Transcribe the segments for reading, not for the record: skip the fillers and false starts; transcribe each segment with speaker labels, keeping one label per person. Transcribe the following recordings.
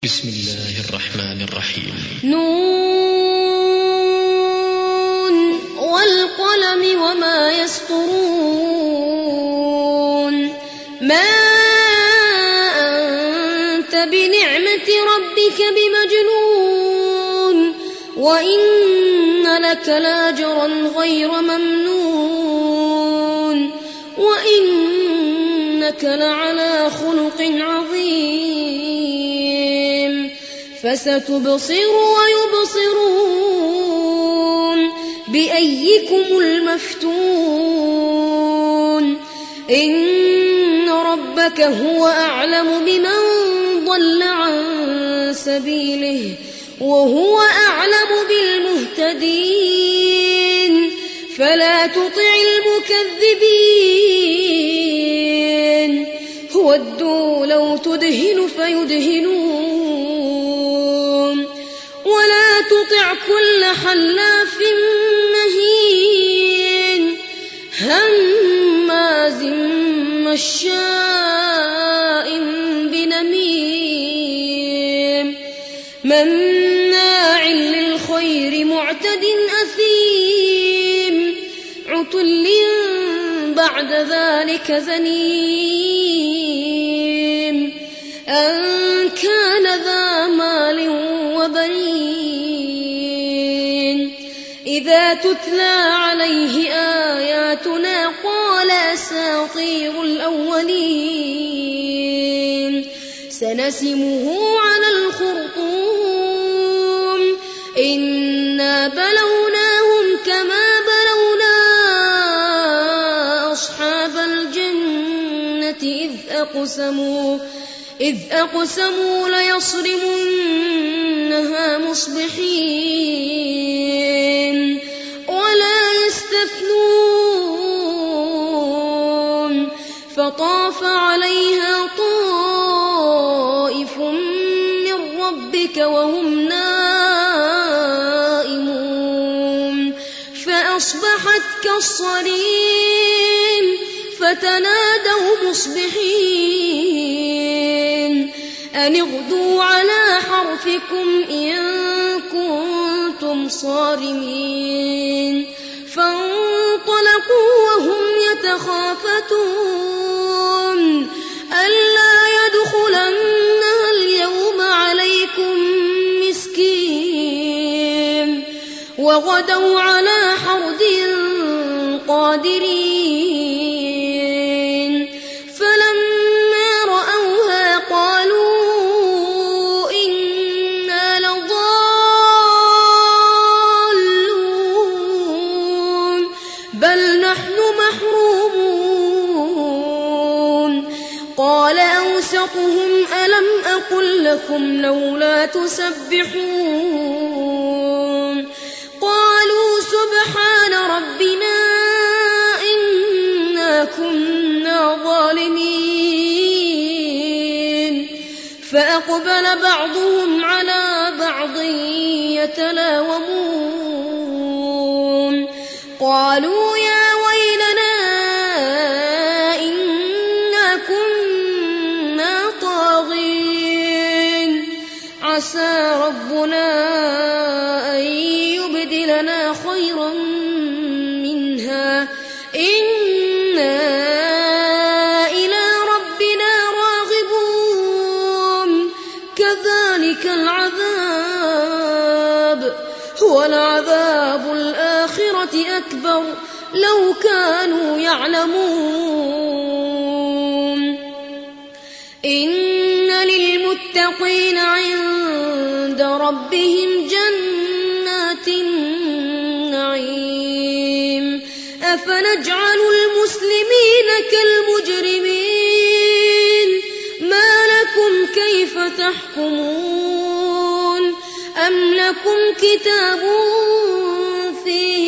Speaker 1: بسم الله الرحمن الرحيم.
Speaker 2: نون والقلم وما يسطرون ما أنت بنعمة ربك بمجنون وإن لك لاجرا غير ممنون وإنك لعلى خلق عظيم فستبصر ويبصرون بأيكم المفتون إن ربك هو أعلم بمن ضل عن سبيله وهو أعلم بالمهتدين فلا تطع المكذبين ودوا لو تدهن فيدهنون ولا تطع كل حلاف مهين هماز مشاء بنميم مناع للخير معتد أثيم عتل بعد ذلك زنيم أن كان ذا مال وبنين إذا تتلى عليه آياتنا قال أساطير الأولين سنسمه على الخرطوم إنا بلوناهم كما بلونا أصحاب الجنة إذ أقسموا ليصرمنها مصبحين ولا يستثنون فطاف عليها طائف من ربك وهم نائمون فأصبحت كالصريم فتنادوا مصبحين أن اغدوا على حرثكم إن كنتم صارمين فانطلقوا وهم يتخافتون ألا يدخلنها اليوم عليكم مسكين وغدوا على حرد قادرين فلما رأوها قالوا إنا لضالون بل نحن محرومون قال أوسطهم ألم أقل لكم لولا تسبحون قالوا سبحان ربنا كنا ظالمين فأقبل بعضهم على بعض يتلاومون قالوا يا ويلنا إنا كنا طاغين عسى ربنا أن يبدلنا خيرا منها إنا إلى ربنا راغبون كذلك العذاب ولعذاب الآخرة أكبر لو كانوا يعلمون إن للمتقين عند ربهم جنات النعيم أفنجعل المسلمين كالمجرمين ما لكم كيف تحكمون أم لكم كتاب فيه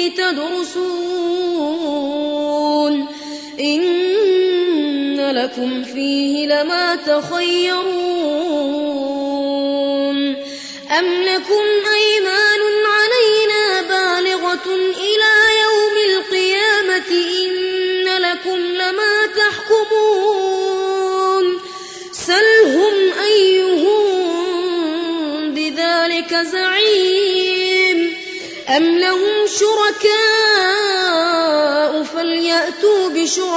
Speaker 2: تدرسون إن لكم فيه لما تخيرون أم لكم أيمان علينا بالغة إلى يوم القيامة إن لكم لما تحكمون سلهم أيهم بذلك زعيم أم لهم شركاء فليأتوا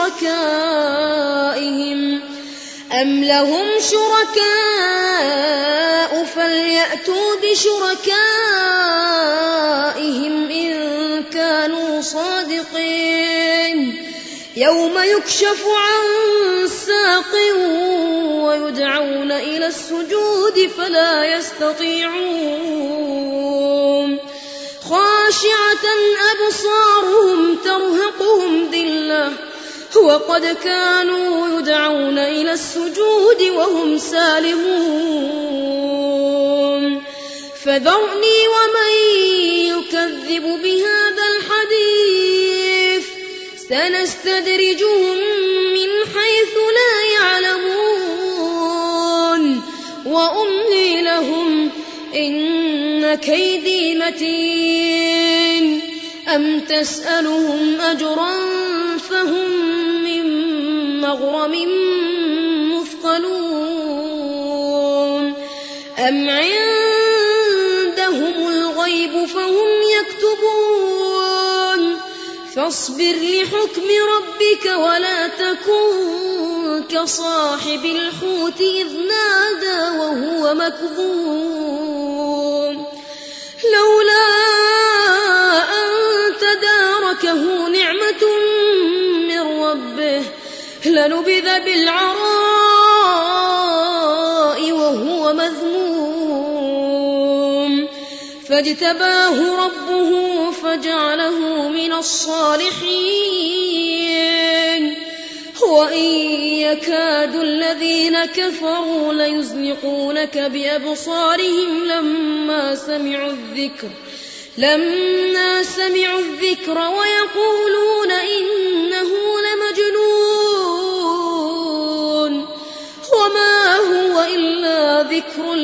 Speaker 2: بشركائهم إن كانوا صادقين يوم يكشف عن ساق ويدعون إلى السجود فلا يستطيعون خاشعة أبصارهم ترهقهم ذلة وقد كانوا يدعون إلى السجود وهم سالمون فذرني ومن يكذب بهذا الحديث سنستدرجهم من حيث لا يعلمون وأملي لهم إن كيدي متين أم تسألهم أجرا فهم من مغرم مثقلون أم عندهم الغيب فهم يكتبون فاصبر لحكم ربك ولا تكن كصاحب الحوت إذ نادى وهو مكظوم لولا أن تداركه نعمة من ربه لنبذ بالعراء وهو مذموم فاجتباه ربه فجعله من الصالحين وإن يكاد الذين كفروا ليزلقونك بأبصارهم لما سمعوا الذكر ويقولون إنه لمجنون وما هو إلا ذكر